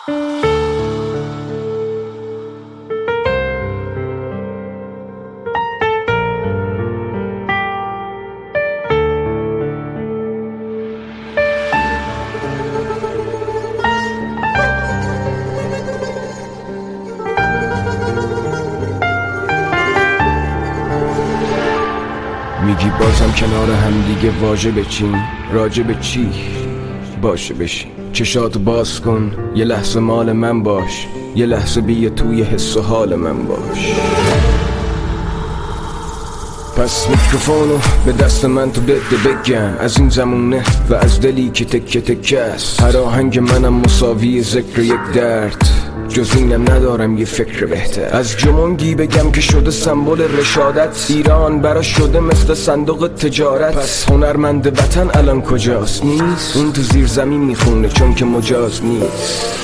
میگی بازم کنار هم دیگه واجبه چی؟ راجب چی؟ باشه بشین چشاتو باز کن، یه لحظه مال من باش، یه لحظه بیا توی حس و حال من باش. پس میکروفونو به دست من تو بده بگم، از این زمونه و از دلی که تکه تکه است. هر آهنگ منم مساوی ذکر یک درد، جز اینم ندارم یه فکر بهتر. از جمونگی بگم که شده سمبل رشادت، ایران برا شده مثل صندوق تجارت. پس هنرمند وطن الان کجاست؟ نیست، اون تو زیر زمین میخونه چون که مجاز نیست.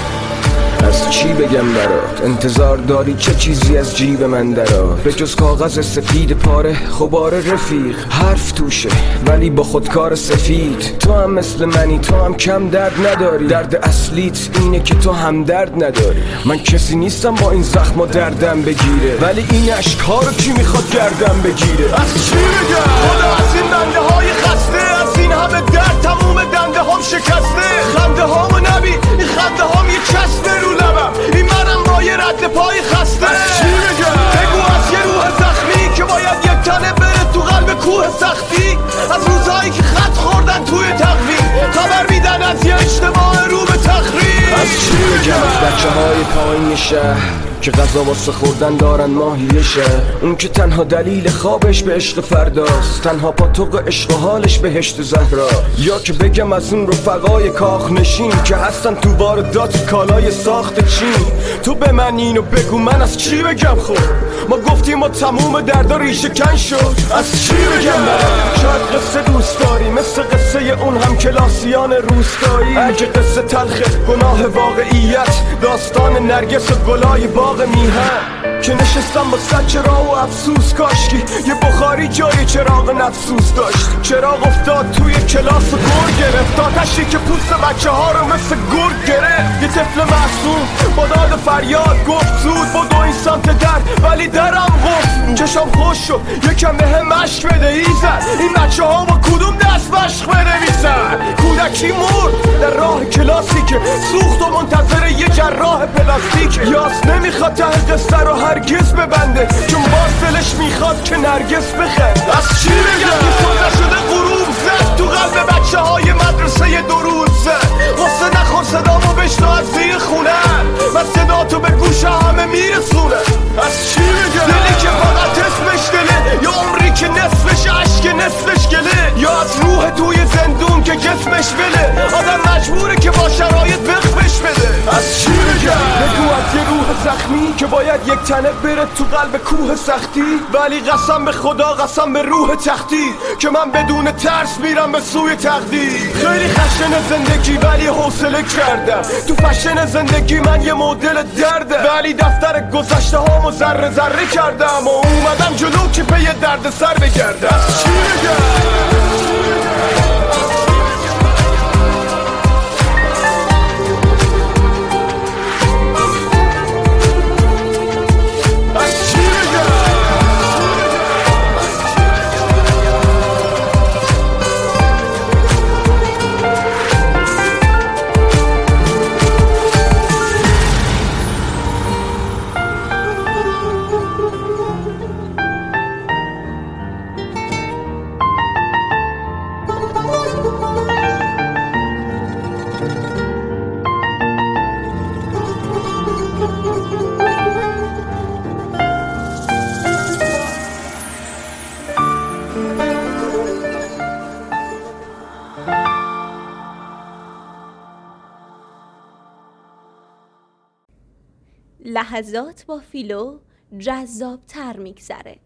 از چی بگم برات؟ انتظار داری چه چیزی از جیب من درات؟ به جز کاغذ سفید پاره خبار رفیق، حرف توشه ولی با خودکار سفید. تو هم مثل منی، تو هم کم درد نداری، درد اصلیت اینه که تو هم درد نداری. من کسی نیستم با این زخم و دردم بگیره، ولی این عشق‌ها رو کی میخواد گردم بگیره؟ از چی بگم؟ خدا از این بنده های خسته، از این همه درد تموم دنده هم شکسته. خنده هامو نبی، این خنده هام یه چسبه رو لبم، این منم با یه رد پای خسته. از چی بگم؟ بگو از یه روح زخمی که باید یک تنه بره تو قلب کوه سختی. از روزهایی که خط خوردن توی تقویم، خبر میدن از یه اجتماع رو به تخریب. از چی بگم؟ از بچه های پایین شهر که غذا واسه خوردن دارن ماهیشه، اون که تنها دلیل خوابش به عشق فرداست، تنها پاتوق عشق و حالش بهشت زهرا. یا که بگم از اون رفقای کاخ نشین که هستن تو واردات کالای ساخت چین. تو به من اینو بگو من از چی بگم؟ خب ما گفتیم ما تموم دردا ریشه کن شد. از چی بگم؟ شاید قصه دوست داری مثل قصه اون هم کلاسیان روستایی. اگه قصه تلخه گناه واقعیت، داستان نرگس و گلای باغ میهن که نشستم با صد چراغ و افسوس. کاشکی یه بخاری جای چراغ نفسوس داشت. چراغ افتاد توی کلاس و گرگ گرفت، آتشی که پوست بچه ها رو مثل گرگ گرفت. یه طفل معصوم با داد فریاد گفت زود بدو این سمت در، ولی درم قفل بود. چشم خوش شد یکم به هم مشک بده ایزد، این بچه ها با کدوم دست مشق بنویسن؟ کودکی مرد در راه کلاسی که سوخت و منتظر یه جراح پلاستیک. یاس نمیخواد ته قصه رو هرگز ببنده، چون باز دلش میخواد که نرگس بخند. از چی بگم؟ که سوزه شده غروب زد تو قلب بچه های مدرسه درود زد. واسه نخور صدامو بشنو از زیر خونه، و صدا تو به گوش همه میرسونه. از چی بگم؟ دلی که فقط اسمش دله، یا عمری که نصفش عشق نصفش گله، یا از روح توی زندون که جسمش بله. آدم مجبوره که با شرایط وقفش بده. از چی بگم؟ بگو از یه روح زخمی که باید یک تنه بره تو قلب کوه سختی. ولی قسم به خدا قسم به روح تختی که من بدون ترس میرم به سوی تقدیر. خیلی خشن زندگی ولی حوصله کردم، تو فشن زندگی من یه مدل درده، ولی دفتر گذشته هامو ذره ذره کردم و اومدم جلو که به یه درد سر بگردم. از چی بگم؟ لحظات با فیلو جذاب تر میگذره.